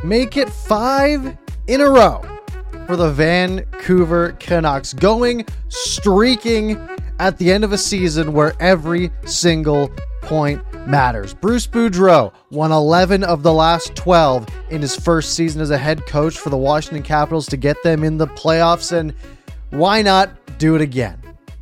make it 5 in a row for the Vancouver Canucks, going streaking at the end of a season where every single point matters. Bruce Boudreau won 11 of the last 12 in his first season as a head coach for the Washington Capitals to get them in the playoffs, and why not do it again?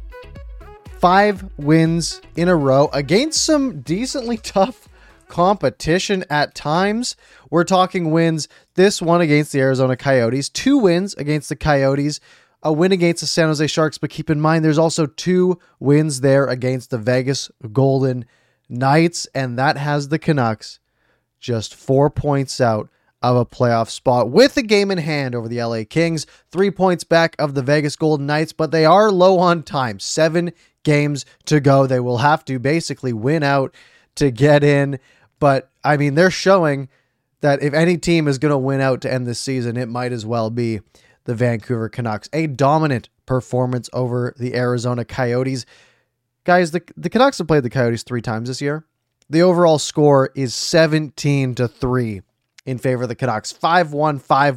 5 wins in a row against some decently tough competition at times. We're talking wins. This one against the Arizona Coyotes, 2 wins against the Coyotes, a win against the San Jose Sharks, but keep in mind there's also 2 wins there against the Vegas Golden Knights, and that has the Canucks just 4 points out of a playoff spot with a game in hand over the LA Kings, 3 points back of the Vegas Golden Knights, but they are low on time. 7 games to go. They will have to basically win out to get in, but I mean, they're showing that if any team is going to win out to end this season, it might as well be the Vancouver Canucks. A dominant performance over the Arizona Coyotes. Guys, the Canucks have played the Coyotes 3 times this year. The overall score is 17-3 in favor of the Canucks. 5-1, 5-1,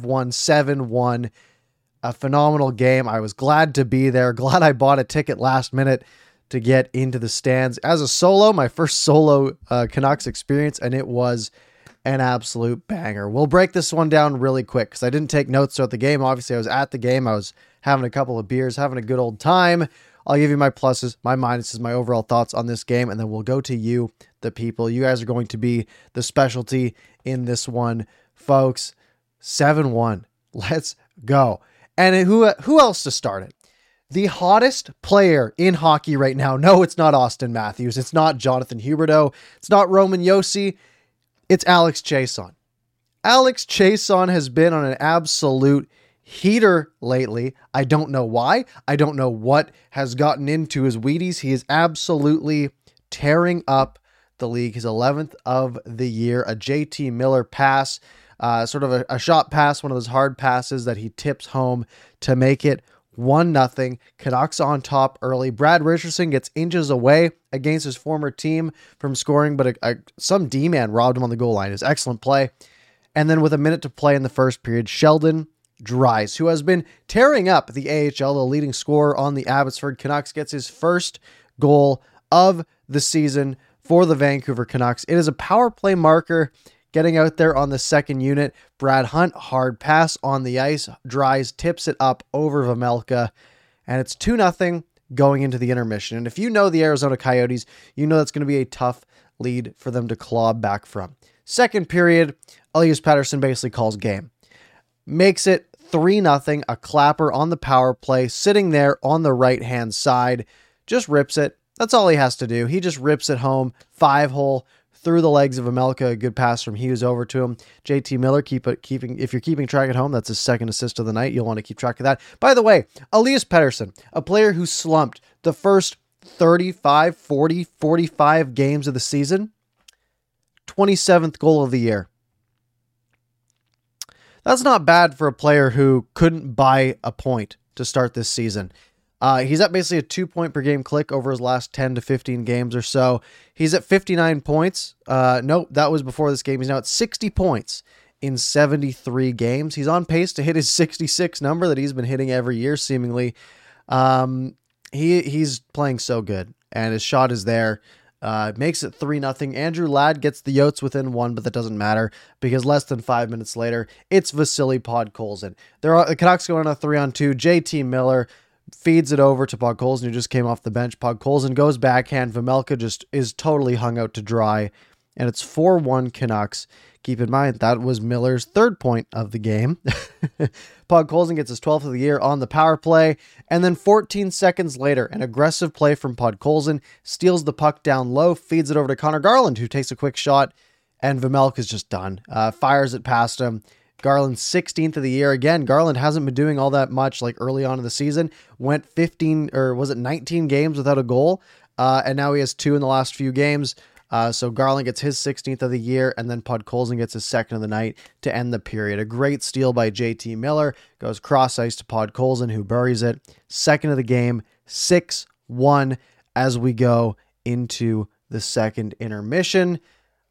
7-1. A phenomenal game. I was glad to be there. Glad I bought a ticket last minute to get into the stands. As a solo, my first solo Canucks experience, and it was an absolute banger. We'll break this one down really quick because I didn't take notes throughout the game. Obviously, I was at the game. I was having a couple of beers, having a good old time. I'll give you my pluses, my minuses, my overall thoughts on this game, and then we'll go to you, the people. You guys are going to be the specialty in this one, folks. 7-1. Let's go. And who else to start it? The hottest player in hockey right now. No, it's not Austin Matthews. It's not Jonathan Huberdeau. It's not Roman Josi. It's Alex Chiasson. Alex Chiasson has been on an absolute heater lately. I don't know why. I don't know what has gotten into his Wheaties. He is absolutely tearing up the league. His 11th of the year, a JT Miller pass, sort of a shot pass, one of those hard passes that he tips home to make it 1-0. Canucks on top early. Brad Richardson gets inches away against his former team from scoring, but some D-man robbed him on the goal line. It's excellent play. And then with a minute to play in the first period, Sheldon Dries, who has been tearing up the AHL, the leading scorer on the Abbotsford Canucks, gets his first goal of the season for the Vancouver Canucks. It is a power play marker getting out there on the second unit. Brad Hunt, hard pass on the ice. Dries tips it up over Vejmelka, and it's 2-0 going into the intermission. And if you know the Arizona Coyotes, you know that's going to be a tough lead for them to claw back from. Second period, Elias Pettersson basically calls game. Makes it 3-0, a clapper on the power play, sitting there on the right-hand side, just rips it. That's all he has to do. He just rips it home, 5-hole, through the legs of Vejmelka, a good pass from Hughes over to him. JT Miller, if you're keeping track at home, that's his second assist of the night. You'll want to keep track of that. By the way, Elias Pettersson, a player who slumped the first 35, 40, 45 games of the season, 27th goal of the year. That's not bad for a player who couldn't buy a point to start this season. He's at basically a 2-point per game click over his last 10 to 15 games or so. He's at 59 points. Nope, that was before this game. He's now at 60 points in 73 games. He's on pace to hit his 66 number that he's been hitting every year, seemingly. He's playing so good, and his shot is there. Makes it 3-0. Andrew Ladd gets the Yotes within 1, but that doesn't matter because less than 5 minutes later, it's Vasily Podkolzin. The Canucks go on a 3-on-2. JT Miller feeds it over to Podkolzin, who just came off the bench. Podkolzin goes backhand. Vejmelka just is totally hung out to dry, and it's 4-1 Canucks. Keep in mind, that was Miller's third point of the game. Podkolzin gets his 12th of the year on the power play, and then 14 seconds later, an aggressive play from Podkolzin steals the puck down low, feeds it over to Connor Garland, who takes a quick shot, and Vejmelka's just done. Fires it past him. Garland's 16th of the year. Again, Garland hasn't been doing all that much like early on in the season. Went 19 games without a goal, and now he has 2 in the last few games. So Garland gets his 16th of the year, and then Podkolzin gets his second of the night to end the period. A great steal by JT Miller. Goes cross ice to Podkolzin, who buries it. Second of the game, 6-1 as we go into the second intermission.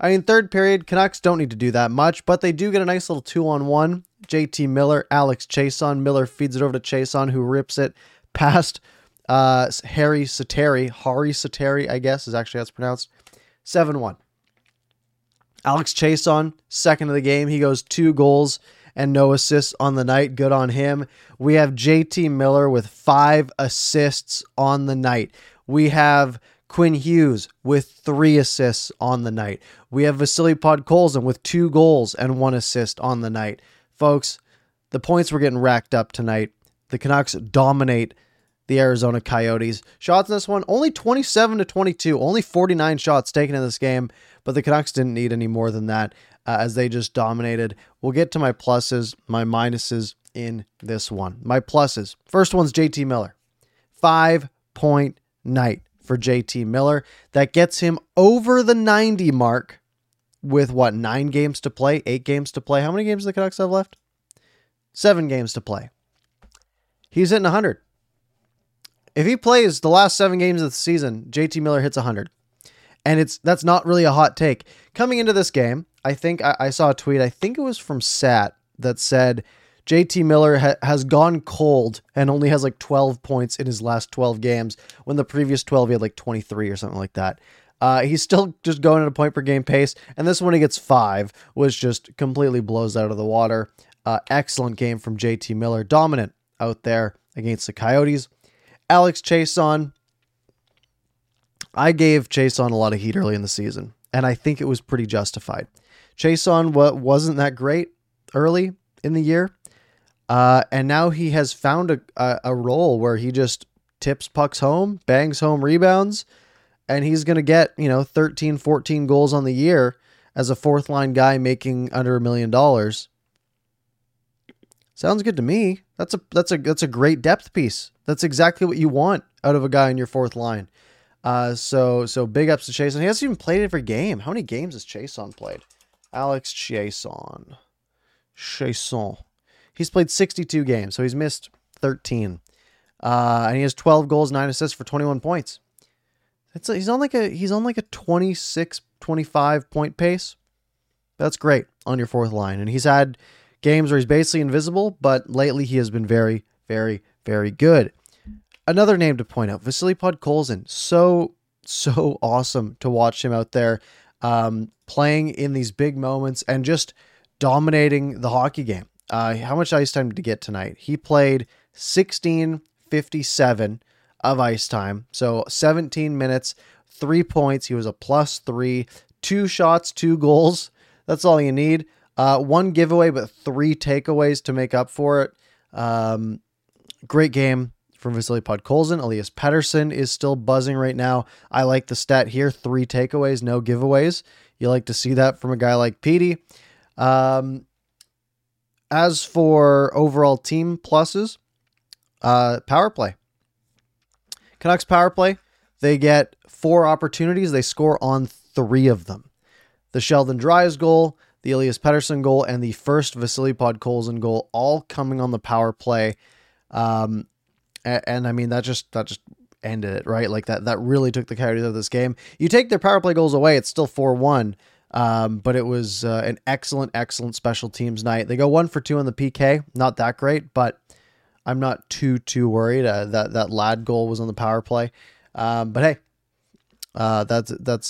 I mean, third period, Canucks don't need to do that much, but they do get a nice little 2-on-1. JT Miller, Alex Chiasson. Miller feeds it over to Chiasson, who rips it past Harry Sateri, I guess is actually how it's pronounced. 7-1. Alex Chiasson, second of the game. He goes 2 goals and no assists on the night. Good on him. We have JT Miller with 5 assists on the night. We have Quinn Hughes with 3 assists on the night. We have Vasily Podkolzin with 2 goals and 1 assist on the night. Folks, the points were getting racked up tonight. The Canucks dominate the Arizona Coyotes. Shots in this one, only 27-22. Only 49 shots taken in this game, but the Canucks didn't need any more than that as they just dominated. We'll get to my pluses, my minuses in this one. My pluses. First one's JT Miller. 5-point night for JT Miller. That gets him over the 90 mark with 9 games to play, 8 games to play. How many games do the Canucks have left? 7 games to play. He's hitting 100. If he plays the last 7 games of the season, JT Miller hits 100. And that's not really a hot take. Coming into this game, I think I saw a tweet, I think it was from Sat, that said JT Miller has gone cold and only has 12 points in his last 12 games, when the previous 12 he had 23 or something like that. He's still just going at a point per game pace, and this one he gets 5, which just completely blows out of the water. Excellent game from JT Miller, dominant out there against the Coyotes. Alex Chiasson, I gave Chiasson a lot of heat early in the season, and I think it was pretty justified. Chiasson wasn't that great early in the year, and now he has found a role where he just tips pucks home, bangs home rebounds, and he's going to get 13, 14 goals on the year as a fourth line guy making under $1 million. Sounds good to me. That's a great depth piece. That's exactly what you want out of a guy in your fourth line. So big ups to Chiasson. He hasn't even played every game. How many games has Chiasson played? Alex Chiasson. He's played 62 games, so he's missed 13. And he has 12 goals, 9 assists for 21 points. He's on like a 26, 25 point pace. That's great on your fourth line. And he's had games where he's basically invisible, but lately he has been very, very, very good. Another name to point out, Vasily Podkolzin. So awesome to watch him out there playing in these big moments and just dominating the hockey game. How much ice time did he get tonight? He played 16:57 of ice time. So 17 minutes, 3 points. He was a +3, 2 shots, 2 goals. That's all you need. 1 giveaway, but 3 takeaways to make up for it. Great game from Vasily Podkolzin. Elias Pettersson is still buzzing right now. I like the stat here, 3 takeaways, no giveaways. You like to see that from a guy like Petey. As for overall team pluses, power play. Canucks power play, they get 4 opportunities. They score on 3 of them. The Sheldon Dries goal, the Elias Pettersson goal, and the first Vasily Podkolzin goal, all coming on the power play. And I mean, that just ended it, right? Like that really took the Coyotes out of this game. You take their power play goals away, it's still 4-1. But it was an excellent special teams night. They go 1 for 2 on the PK. Not that great, but I'm not too worried. That Ladd goal was on the power play. But hey, that's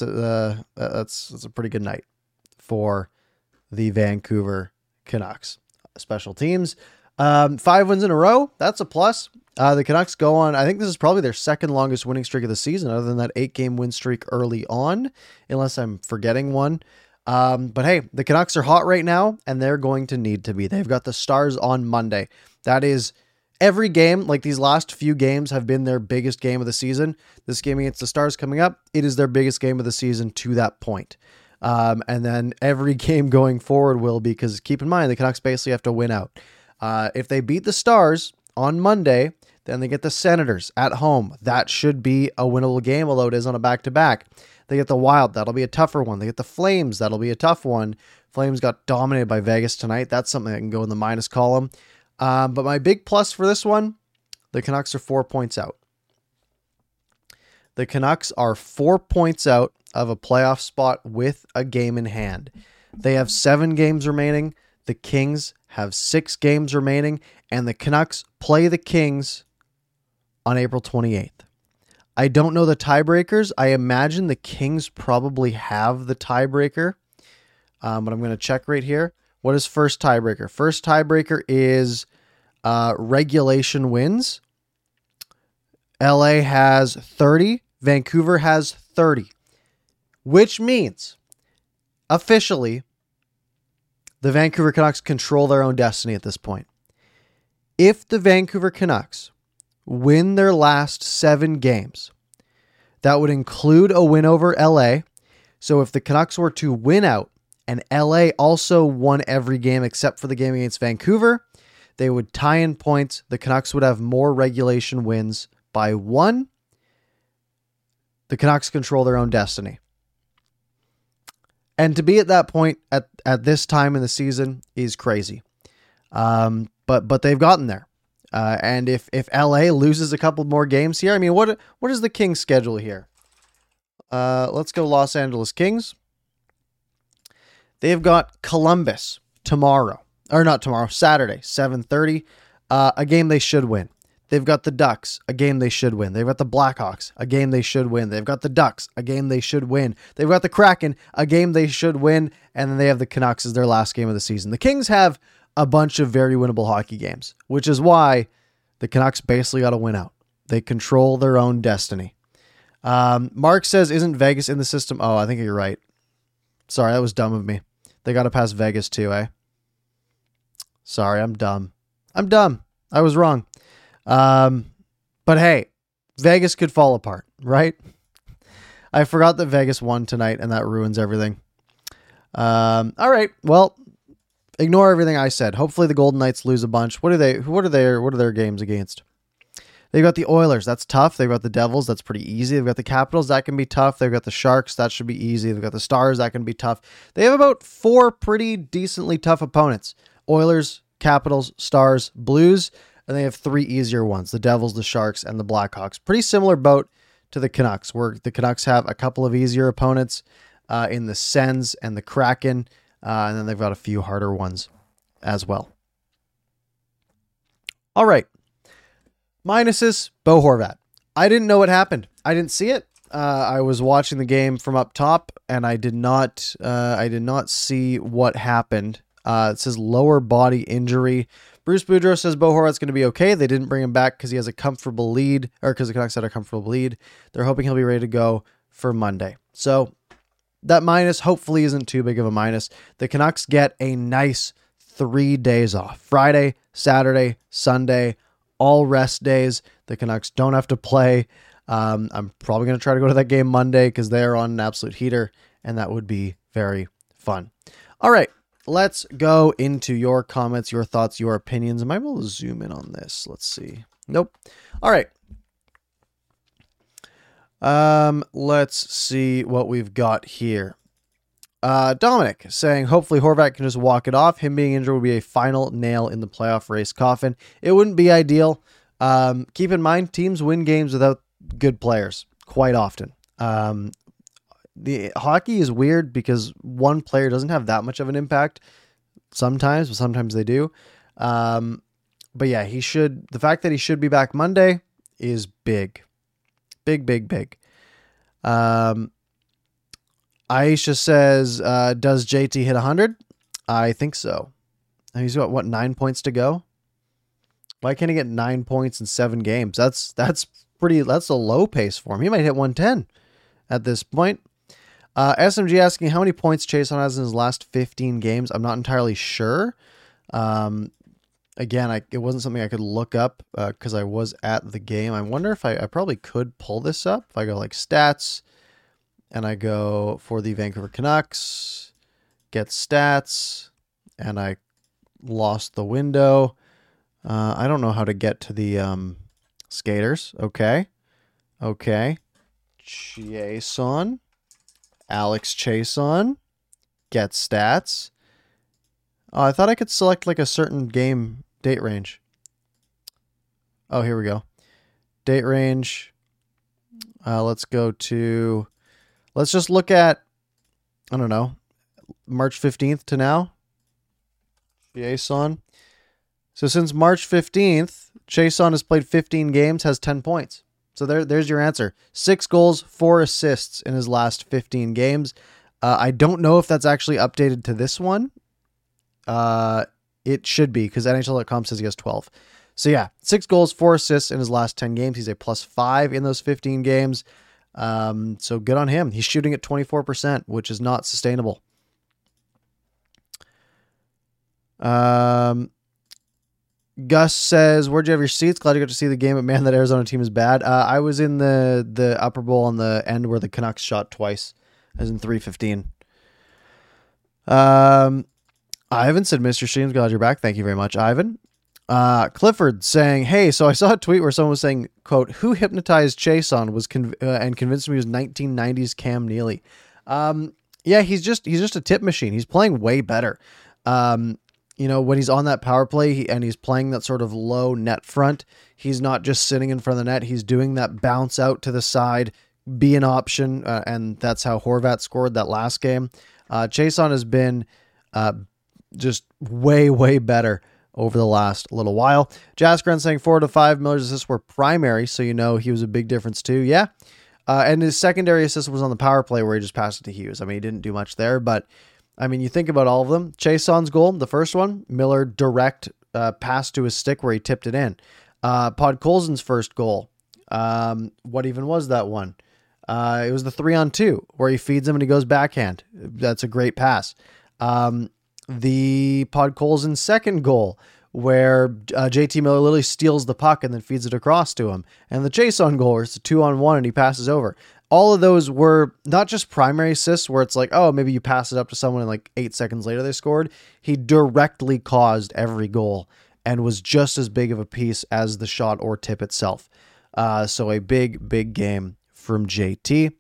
a pretty good night for the Vancouver Canucks. Special teams, 5 wins in a row. That's a plus. The Canucks go on, I think this is probably their second longest winning streak of the season, other than that 8-game win streak early on, unless I'm forgetting one. But hey, the Canucks are hot right now, and they're going to need to be. They've got the Stars on Monday. That is every game, like these last few games have been their biggest game of the season. This game against the Stars coming up, it is their biggest game of the season to that point. And then every game going forward will be, because keep in mind, the Canucks basically have to win out. If they beat the Stars on Monday, then they get the Senators at home. That should be a winnable game, although it is on a back-to-back. They get the Wild. That'll be a tougher one. They get the Flames. That'll be a tough one. Flames got dominated by Vegas tonight. That's something that can go in the minus column. But my big plus for this one, the Canucks are 4 points out. The Canucks are 4 points out of a playoff spot with a game in hand. They have 7 games remaining. The Kings have 6 games remaining, and the Canucks play the Kings on April 28th. I don't know the tiebreakers. I imagine the Kings probably have the tiebreaker, but I'm going to check right here. What is first tiebreaker? First tiebreaker is regulation wins. LA has 30. Vancouver has 30, which means officially the Vancouver Canucks control their own destiny at this point. If the Vancouver Canucks win their last 7 games, that would include a win over LA. So if the Canucks were to win out and LA also won every game except for the game against Vancouver, they would tie in points. The Canucks would have more regulation wins by 1. The Canucks control their own destiny. And to be at that point at this time in the season is crazy. But they've gotten there. And if LA loses a couple more games here, I mean, what is the Kings' schedule here? Let's go Los Angeles Kings. They've got Columbus tomorrow. Or not tomorrow, Saturday, 7:30. A game they should win. They've got the Ducks, a game they should win. They've got the Blackhawks, a game they should win. They've got the Ducks, a game they should win. They've got the Kraken, a game they should win. And then they have the Canucks as their last game of the season. The Kings have a bunch of very winnable hockey games, which is why the Canucks basically got to win out. They control their own destiny. Mark says, isn't Vegas in the system? Oh, I think you're right. Sorry, that was dumb of me. They got to pass Vegas too, eh? Sorry, I'm dumb. I was wrong. But hey, Vegas could fall apart, right? I forgot that Vegas won tonight and that ruins everything. All right. Well, ignore everything I said. Hopefully the Golden Knights lose a bunch. What are their games against? They've got the Oilers. That's tough. They've got the Devils. That's pretty easy. They've got the Capitals. That can be tough. They've got the Sharks. That should be easy. They've got the Stars. That can be tough. They have about 4 pretty decently tough opponents. Oilers, Capitals, Stars, Blues, and they have 3 easier ones. The Devils, the Sharks, and the Blackhawks. Pretty similar boat to the Canucks, where the Canucks have a couple of easier opponents in the Sens and the Kraken, and then they've got a few harder ones as well. All right. Minuses, Bo Horvat. I didn't know what happened. I didn't see it. I was watching the game from up top, and I did not see what happened. It says lower body injury. Bruce Boudreau says Bo Horvat's going to be okay. They didn't bring him back because he has a comfortable lead, or because the Canucks had a comfortable lead. They're hoping he'll be ready to go for Monday. So that minus hopefully isn't too big of a minus. The Canucks get a nice 3 days off. Friday, Saturday, Sunday, all rest days. The Canucks don't have to play. I'm probably going to try to go to that game Monday because they're on an absolute heater, and that would be very fun. All right. Let's go into your comments, your thoughts, your opinions. Am I able to zoom in on this? Let's see. Nope. All right. Let's see what we've got here. Dominic saying, hopefully Horvat can just walk it off. Him being injured would be a final nail in the playoff race coffin. It wouldn't be ideal. Keep in mind, teams win games without good players quite often. The hockey is weird because one player doesn't have that much of an impact sometimes, but sometimes they do. But yeah, the fact that he should be back Monday is big. Big. Aisha says, does JT hit 100? I think so. He's got 9 points to go? Why can't he get 9 points in 7 games? That's a low pace for him. He might hit 110 at this point. SMG asking how many points Chiasson has in his last 15 games. I'm not entirely sure. Again, it wasn't something I could look up because I was at the game. I wonder if I probably could pull this up. If I go like stats and I go for the Vancouver Canucks, get stats, and I lost the window. I don't know how to get to the skaters. Okay. Chiasson. Alex Chiasson, get stats. Oh, I thought I could select like a certain game date range. Oh, here we go. Date range. Let's go to Let's just look at, I don't know, March 15th to now. Chiasson. So since March 15th, Chiasson has played 15 games, has 10 points. So there's your answer. 6 goals, 4 assists in his last 15 games. I don't know if that's actually updated to this one. It should be, because NHL.com says he has 12. So yeah, 6 goals, 4 assists in his last 10 games. He's a +5 in those 15 games. So good on him. He's shooting at 24%, which is not sustainable. Gus says, where'd you have your seats? Glad you got to see the game, but man, that Arizona team is bad. I was in the upper bowl on the end where the Canucks shot twice, as in 3:15. Ivan said, Mr. Streams, glad you're back. Thank you very much, Ivan. Clifford saying, hey, so I saw a tweet where someone was saying, quote, who hypnotized Chiasson and convinced me he was 1990s Cam Neely. Yeah, he's just a tip machine. He's playing way better. When he's on that power play and he's playing that sort of low net front, he's not just sitting in front of the net. He's doing that bounce out to the side, be an option. And that's how Horvat scored that last game. Chiasson has been, just way, way better over the last little while. Jaskran saying 4 to 5 Miller's assists were primary. So, he was a big difference too. Yeah. And his secondary assist was on the power play where he just passed it to Hughes. I mean, he didn't do much there, but you think about all of them. Chiasson's goal, the first one, Miller direct pass to his stick where he tipped it in. Podkolzin's first goal. What even was that one? It was the 3-on-2 where he feeds him and he goes backhand. That's a great pass. The Podkolzin second goal where JT Miller literally steals the puck and then feeds it across to him. And the Chiasson goal where it's a 2-on-1 and he passes over. All of those were not just primary assists where it's like, oh, maybe you pass it up to someone and like 8 seconds later they scored. He directly caused every goal and was just as big of a piece as the shot or tip itself. So a big, big game from JT.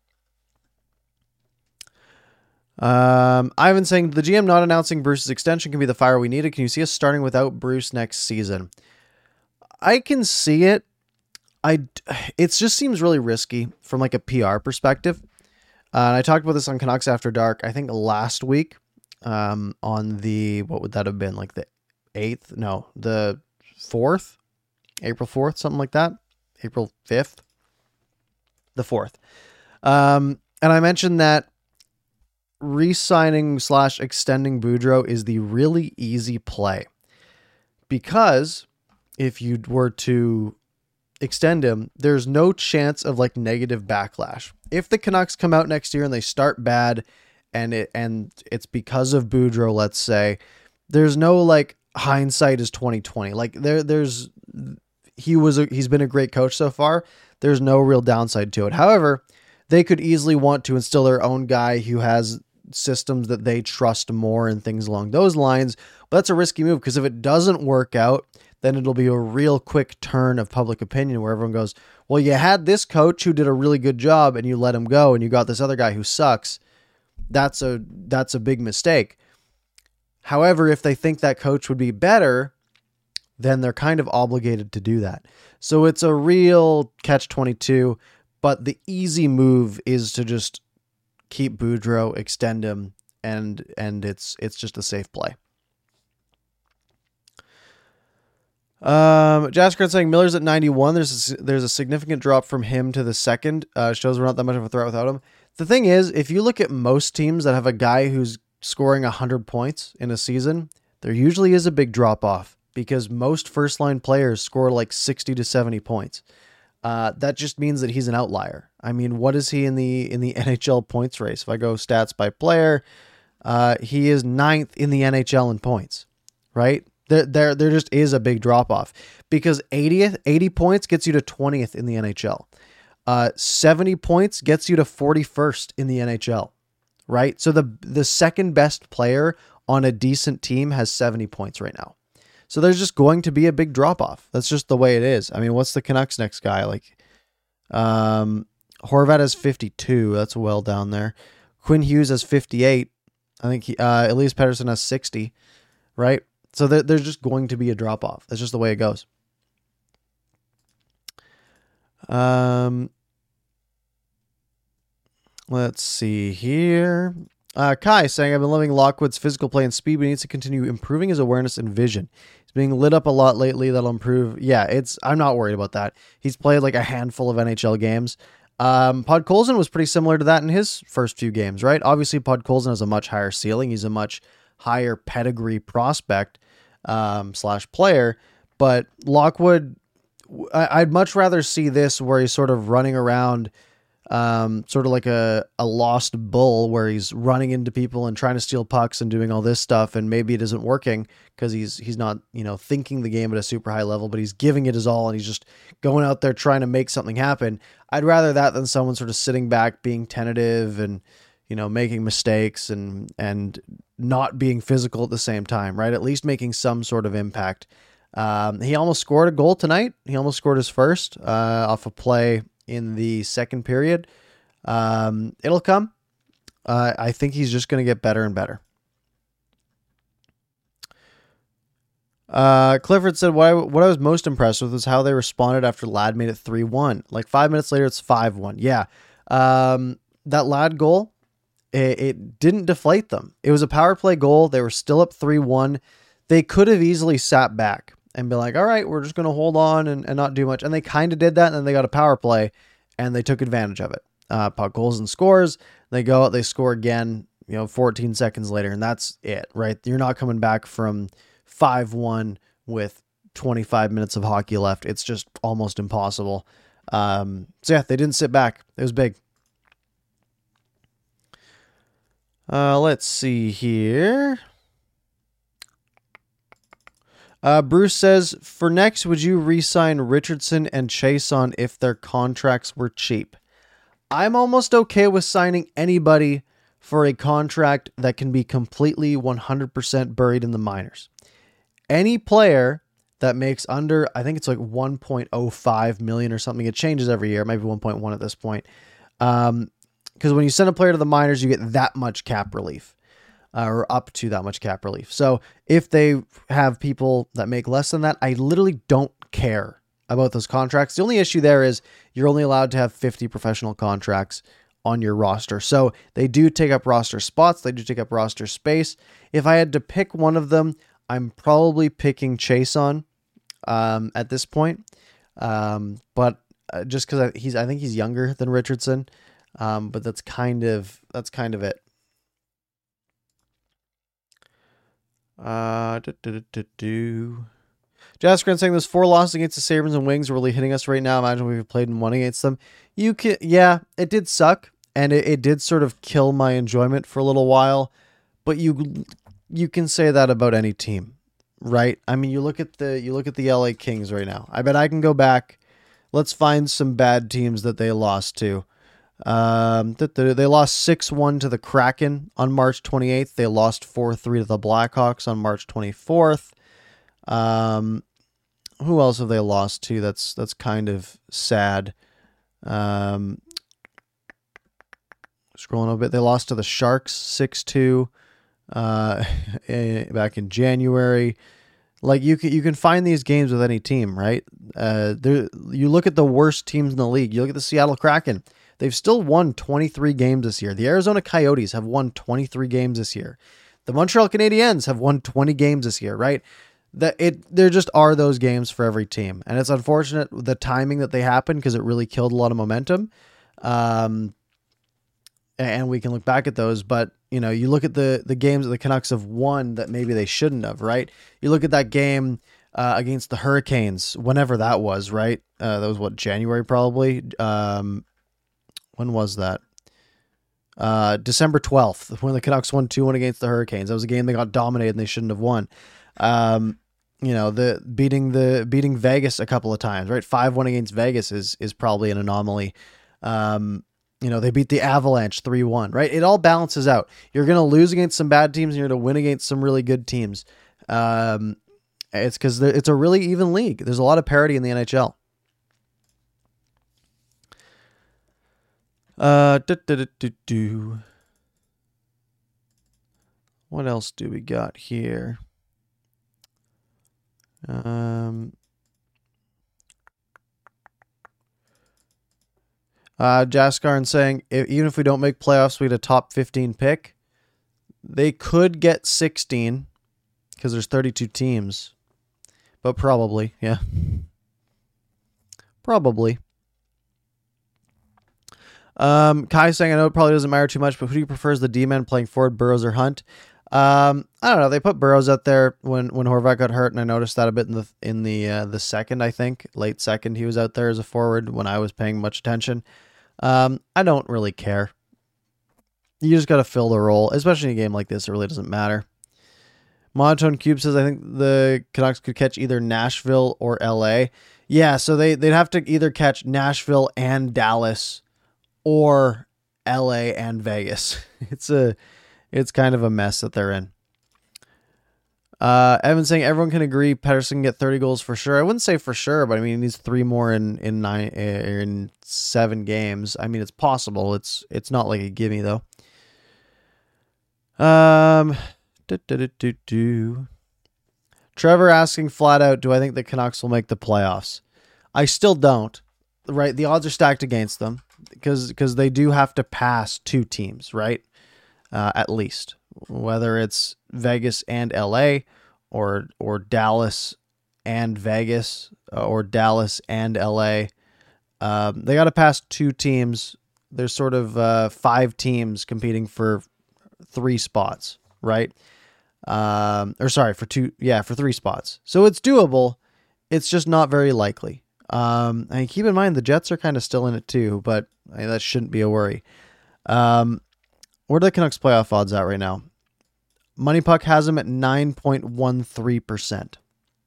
Ivan saying, the GM not announcing Bruce's extension can be the fire we needed. Can you see us starting without Bruce next season? I can see it. It just seems really risky from like a PR perspective. And I talked about this on Canucks After Dark, I think last week, on the, what would that have been? Like the 8th? No, the 4th, April 4th, something like that. April 5th, the 4th. And I mentioned that re-signing / extending Boudreau is the really easy play, because if you were to extend him, there's no chance of like negative backlash. If the Canucks come out next year and they start bad and it's because of Boudreau, let's say, there's no like hindsight is 2020. Like he's been a great coach so far. There's no real downside to it. However, they could easily want to instill their own guy who has systems that they trust more and things along those lines. But that's a risky move, because if it doesn't work out, then it'll be a real quick turn of public opinion where everyone goes, well, you had this coach who did a really good job and you let him go and you got this other guy who sucks. That's a big mistake. However, if they think that coach would be better, then they're kind of obligated to do that. So it's a real catch-22, but the easy move is to just keep Boudreau, extend him, and it's just a safe play. Jaskran saying Miller's at 91. There's a significant drop from him to the second. Shows we're not that much of a threat without him. The thing is, if you look at most teams that have a guy who's scoring 100 points in a season, there usually is a big drop off, because most first line players score like 60 to 70 points. That just means that he's an outlier. I mean, what is he in the NHL points race? If I go stats by player, he is 9th in the NHL in points, right? There just is a big drop off, because 80 points gets you to 20th in the NHL. 70 points gets you to 41st in the NHL, right? So the second best player on a decent team has 70 points right now. So there's just going to be a big drop off. That's just the way it is. I mean, what's the Canucks next guy? Like, Horvat has 52. That's well down there. Quinn Hughes has 58. I think Elias Pettersson has 60, right? So there's just going to be a drop off. That's just the way it goes. Let's see here. Kai saying, I've been loving Lockwood's physical play and speed, but he needs to continue improving his awareness and vision. He's being lit up a lot lately. That'll improve. Yeah, I'm not worried about that. He's played like a handful of NHL games. Podkolzin was pretty similar to that in his first few games, right? Obviously, Podkolzin has a much higher ceiling. He's a much higher pedigree prospect / player. But Lockwood, I'd much rather see this where he's sort of running around sort of like a lost bull where he's running into people and trying to steal pucks and doing all this stuff, and maybe it isn't working because he's not, thinking the game at a super high level, but he's giving it his all and he's just going out there trying to make something happen. I'd rather that than someone sort of sitting back, being tentative and, making mistakes and not being physical at the same time, right? At least making some sort of impact. He almost scored a goal tonight. He almost scored his first off a play in the second period. It'll come. I think he's just going to get better and better. Clifford said, what I was most impressed with was how they responded after Ladd made it 3-1. Like 5 minutes later, it's 5-1. Yeah. That Ladd goal, it didn't deflate them. It was a power play goal. They were still up 3-1. They could have easily sat back and be like, all right, we're just going to hold on and not do much. And they kind of did that. And then they got a power play and they took advantage of it. Podkolzin scores. They go out, they score again, 14 seconds later. And that's it, right? You're not coming back from 5-1 with 25 minutes of hockey left. It's just almost impossible. So yeah, they didn't sit back. It was big. Let's see here. Bruce says, for next, would you re-sign Richardson and Chiasson if their contracts were cheap? I'm almost okay with signing anybody for a contract that can be completely 100% buried in the minors. Any player that makes under, I think it's like 1.05 million or something. It changes every year, maybe 1.1 at this point. Because when you send a player to the minors, you get that much cap relief. Or up to that much cap relief. So if they have people that make less than that, I literally don't care about those contracts. The only issue there is you're only allowed to have 50 professional contracts on your roster. So they do take up roster spots. They do take up roster space. If I had to pick one of them, I'm probably picking Chiasson at this point. But just because I think he's younger than Richardson. But that's kind of it. Jaskran saying those 4 losses against the Sabres and Wings are really hitting us right now. Imagine we've played and won against them. Yeah, it did suck, and it did sort of kill my enjoyment for a little while. But you can say that about any team, right? I mean, you look at the LA Kings right now. I bet I can go back. Let's find some bad teams that they lost to. They lost 6-1 to the Kraken on March 28th. They lost 4-3 to the Blackhawks on March 24th. Who else have they lost to? That's kind of sad. Scrolling a bit, they lost to the Sharks 6-2 back in January. Like you can find these games with any team, right? You look at the worst teams in the league. You look at the Seattle Kraken. They've still won 23 games this year. The Arizona Coyotes have won 23 games this year. The Montreal Canadiens have won 20 games this year, right? There just are those games for every team. And it's unfortunate the timing that they happened because it really killed a lot of momentum. And we can look back at those, but you look at the games that the Canucks have won that maybe they shouldn't have, right? You look at that game against the Hurricanes, whenever that was, right? That was January probably. When was that? December 12th, when the Canucks won 2-1 against the Hurricanes. That was a game they got dominated and they shouldn't have won. Beating Vegas a couple of times, right? 5-1 against Vegas is probably an anomaly. They beat the Avalanche 3-1, right? It all balances out. You're going to lose against some bad teams and you're going to win against some really good teams. It's because it's a really even league. There's a lot of parity in the NHL. What else do we got here? Jaskarn saying, even if we don't make playoffs, we get a top 15 pick. They could get 16 because there's 32 teams. But probably, yeah. Probably. Kai saying, I know it probably doesn't matter too much, but who do you prefer as the D-man playing forward, Burrows or Hunt? I don't know. They put Burrows out there when Horvat got hurt, and I noticed that a bit in the second, I think. Late second, he was out there as a forward when I was paying much attention. I don't really care. You just got to fill the role, especially in a game like this. It really doesn't matter. Monotone Cube says, I think the Canucks could catch either Nashville or LA. Yeah, so they'd have to either catch Nashville and Dallas or LA and Vegas. It's kind of a mess that they're in. Evan saying everyone can agree Pettersson can get 30 goals for sure. I wouldn't say for sure, but I mean he needs 3 more in 7 games. I mean it's possible. It's not like a gimme though. Trevor asking flat out, do I think the Canucks will make the playoffs? I still don't. Right, the odds are stacked against them because they do have to pass 2 teams, right? At least, whether it's Vegas and LA or Dallas and Vegas or Dallas and LA. They got to pass 2 teams. There's sort of 5 teams competing for 3 spots, right? For 3 spots. So it's doable. It's just not very likely. And keep in mind the Jets are kind of still in it too, but that shouldn't be a worry. Where are the Canucks playoff odds at right now? Money Puck has them at 9.13%.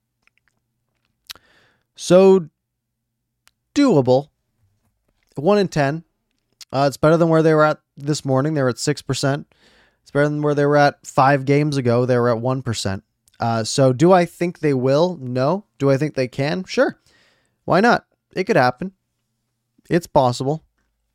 So doable. 1 in 10. It's better than where they were at this morning. They were at 6%. It's better than where they were at 5 games ago. They were at 1%. So do I think they will? No. Do I think they can? Sure. Why not? It could happen. It's possible.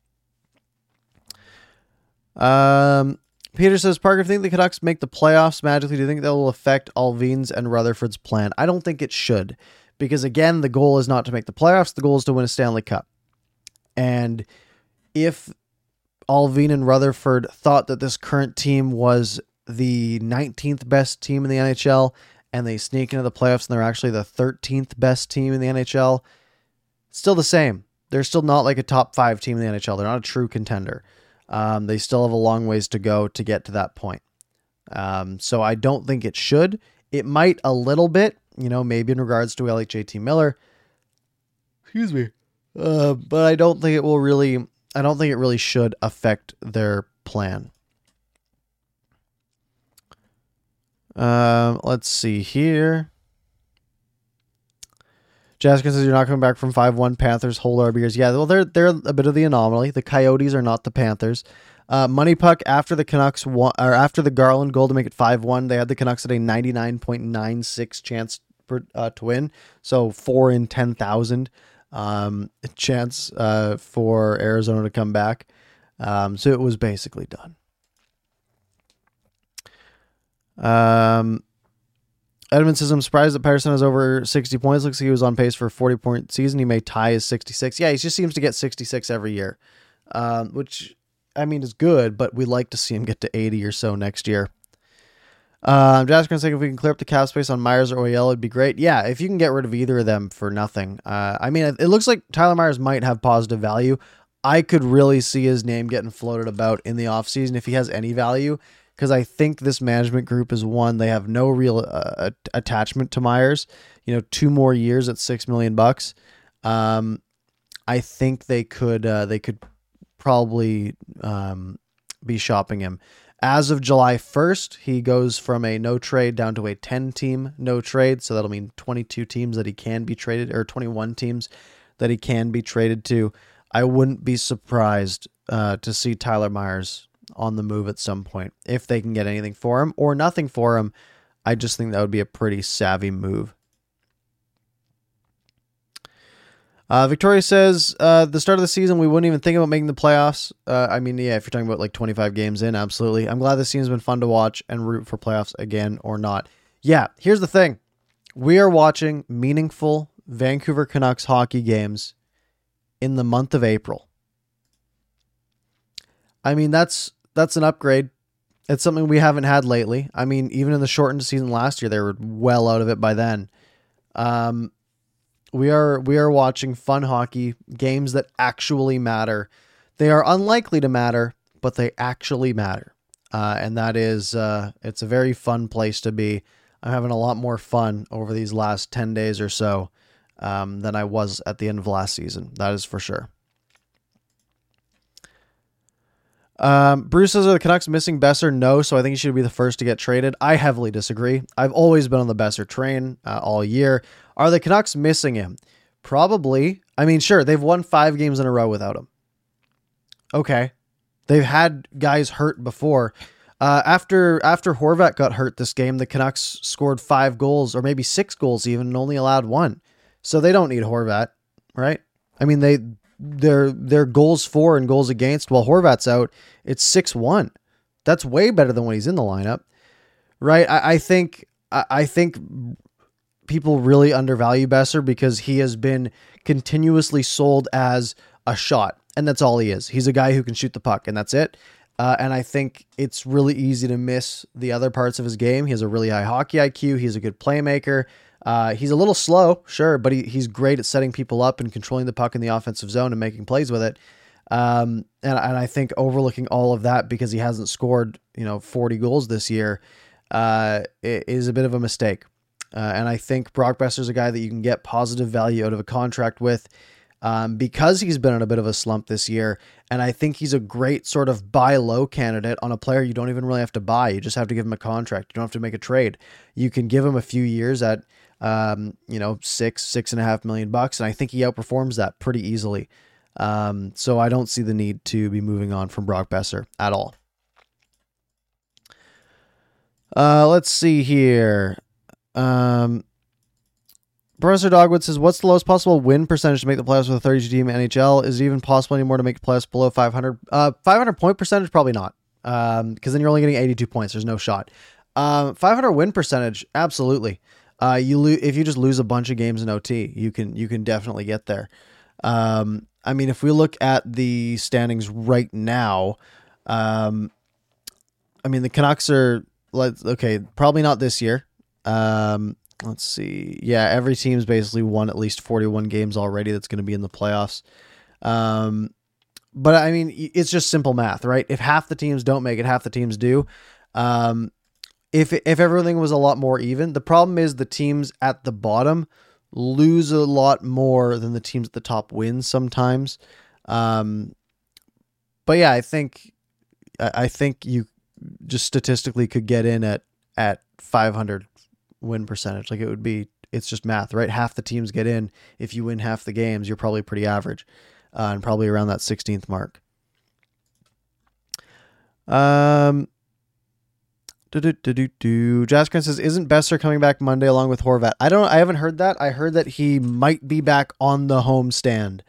Peter says, Parker, if you think the Canucks make the playoffs magically, do you think that will affect Alvin's and Rutherford's plan? I don't think it should. Because again, the goal is not to make the playoffs. The goal is to win a Stanley Cup. And if Alvin and Rutherford thought that this current team was the 19th best team in the NHL and they sneak into the playoffs and they're actually the 13th best team in the NHL, still the same. They're still not like a top 5 team in the NHL. They're not a true contender. They still have a long ways to go to get to that point. So I don't think it should. It might a little bit, maybe in regards to LHJT Miller. Excuse me. But I don't think it really should affect their plan. Let's see here. Jessica says you're not coming back from 5-1 Panthers hold our beers. Yeah, well, they're a bit of the anomaly. The Coyotes are not the Panthers. Money Puck after the Canucks won, or after the Garland goal to make it 5-1, they had the Canucks at a 99.96 chance to win. So 4 in 10,000 chance for Arizona to come back. So it was basically done. Edmund says, I'm surprised that Pettersson has over 60 points. Looks like he was on pace for a 40-point season. He may tie his 66. Yeah, he just seems to get 66 every year, which, I mean, is good, but we'd like to see him get to 80 or so next year. Jasper saying if we can clear up the cap space on Myers or OEL, it'd be great. Yeah, if you can get rid of either of them for nothing. I mean, it looks like Tyler Myers might have positive value. I could really see his name getting floated about in the offseason if he has any value, because I think this management group is one, they have no real attachment to Myers. 2 more years at $6 million. I think they could probably be shopping him. As of July 1st, he goes from a no trade down to a 10-team no trade. So that'll mean 22 teams that he can be traded, or 21 teams that he can be traded to. I wouldn't be surprised to see Tyler Myers on the move at some point if they can get anything for him or nothing for him. I just think that would be a pretty savvy move. Victoria says, the start of the season, we wouldn't even think about making the playoffs. I mean, yeah, if you're talking about like 25 games in, absolutely. I'm glad this team's been fun to watch and root for playoffs again or not. Yeah, here's the thing. We are watching meaningful Vancouver Canucks hockey games in the month of April. I mean, that's an upgrade. It's something we haven't had lately. I mean, even in the shortened season last year, they were well out of it by then. We are watching fun hockey, games that actually matter. They are unlikely to matter, but they actually matter. And that is, it's a very fun place to be. I'm having a lot more fun over these last 10 days or so than I was at the end of last season. That is for sure. Bruce says, are the Canucks missing Besser? No, so I think he should be the first to get traded. I heavily disagree. I've always been on the Besser train all year. Are the Canucks missing him? Probably. I mean, sure, they've won 5 games in a row without him. Okay. They've had guys hurt before. After Horvat got hurt this game, the Canucks scored 5 goals, or maybe 6 goals even, and only allowed 1. So they don't need Horvat, right? I mean, their goals for and goals against while Horvat's out, it's 6-1. That's way better than when he's in the lineup, right? I think people really undervalue Besser because he has been continuously sold as a shot, and that's all he is. He's a guy who can shoot the puck, and that's it. And I think it's really easy to miss the other parts of his game. He has a really high hockey IQ. He's a good playmaker. He's a little slow, sure, but he's great at setting people up and controlling the puck in the offensive zone and making plays with it. And I think overlooking all of that because he hasn't scored, 40 goals this year, is a bit of a mistake. And I think Brock Besser's a guy that you can get positive value out of a contract with, because he's been in a bit of a slump this year. And I think he's a great sort of buy low candidate on a player you don't even really have to buy. You just have to give him a contract. You don't have to make a trade. You can give him a few years at, $6.5 million. And I think he outperforms that pretty easily. So I don't see the need to be moving on from Brock Besser at all. Let's see here. Professor Dogwood says, what's the lowest possible win percentage to make the playoffs with a 32 team NHL? Is it even possible anymore to make the playoffs below 500? 500 point percentage? Probably not. Because then you're only getting 82 points. There's no shot. 500 win percentage? Absolutely. If you just lose a bunch of games in OT, you can definitely get there. I mean, if we look at the standings right now, I mean, the Canucks are, probably not this year. Let's see. Yeah, every team's basically won at least 41 games already that's going to be in the playoffs. But I mean, it's just simple math, right? If half the teams don't make it, half the teams do. If everything was a lot more even, the problem is the teams at the bottom lose a lot more than the teams at the top win sometimes. But yeah, I think you just statistically could get in at 500 win percentage. It's just math, right? Half the teams get in. If you win half the games, you're probably pretty average, and probably around that 16th mark. Jaskrin says, isn't Besser coming back Monday along with Horvat? I haven't heard that. I heard that he might be back on the home stand,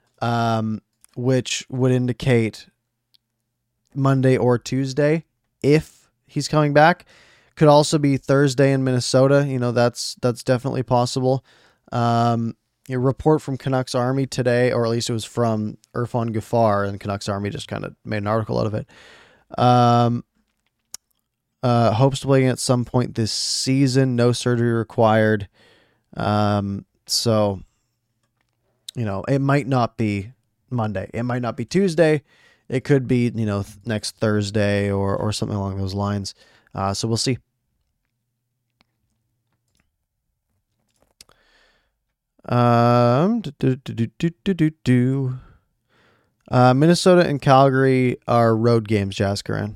which would indicate Monday or Tuesday if he's coming back. Could also be Thursday in Minnesota. That's definitely possible. A report from Canucks Army today, or at least it was from Irfan Gafar, and Canucks Army just kind of made an article out of it. Hopes to play at some point this season. No surgery required. So, it might not be Monday. It might not be Tuesday. It could be, next Thursday or something along those lines. So we'll see. Minnesota and Calgary are road games, Jaskaran.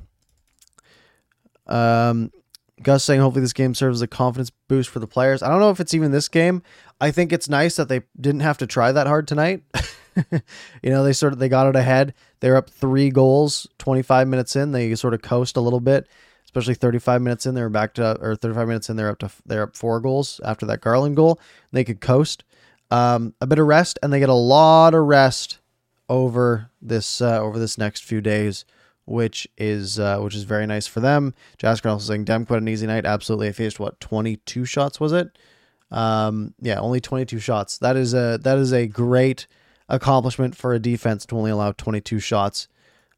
Gus saying hopefully this game serves as a confidence boost for the players. I don't know if it's even this game. I think it's nice that they didn't have to try that hard tonight. They got it ahead. They're up 3 goals 25 minutes in. They sort of coast a little bit, especially 35 minutes in. They're 35 minutes in. They're up 4 goals after that Garland goal. They could coast. A bit of rest, and they get a lot of rest over this next few days, which is very nice for them. Jasker also saying Demko had an easy night. Absolutely, I faced 22 shots, was it? Only 22 shots. That is a great accomplishment for a defense to only allow 22 shots.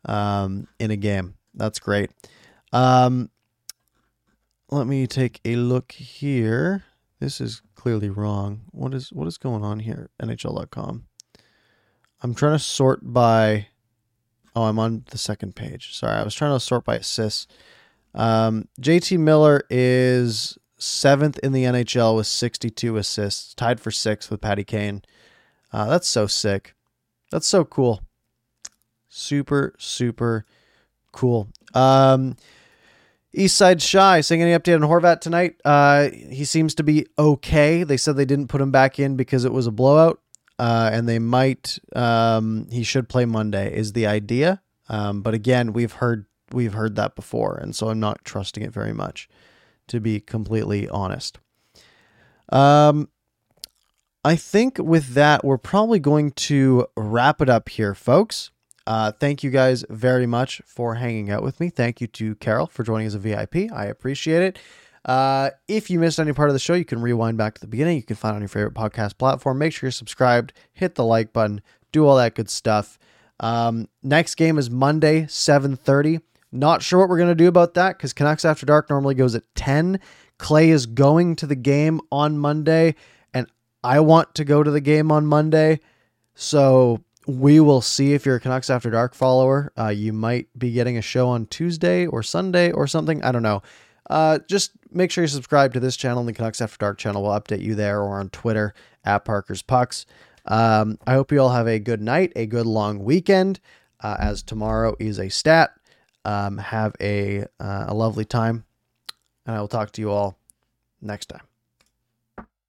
in a game. That's great. Let me take a look here. This is clearly wrong. What is going on here? NHL.com. I'm trying to sort by... Oh, I'm on the second page. Sorry, I was trying to sort by assists. JT Miller is 7th in the NHL with 62 assists, tied for 6th with Patty Kane. That's so sick. That's so cool. Super, super cool. Eastside Shy saying, any update on Horvat tonight? He seems to be okay. They said they didn't put him back in because it was a blowout. And they might, he should play Monday is the idea. But again, we've heard that before. And so I'm not trusting it very much, to be completely honest. I think with that, we're probably going to wrap it up here, folks. Thank you guys very much for hanging out with me. Thank you to Carol for joining as a VIP. I appreciate it. If you missed any part of the show, you can rewind back to the beginning. You can find it on your favorite podcast platform. Make sure you're subscribed, hit the like button, do all that good stuff. Next game is Monday, 7:30. Not sure what we're going to do about that because Canucks After Dark normally goes at 10. Clay is going to the game on Monday, and I want to go to the game on Monday. So we will see. If you're a Canucks After Dark follower, you might be getting a show on Tuesday or Sunday or something. I don't know. Just make sure you subscribe to this channel and the Canucks After Dark channel. We'll update you there or on Twitter at Parker's Pucks. I hope you all have a good night, a good long weekend, as tomorrow is a stat. Have a lovely time, and I will talk to you all next time.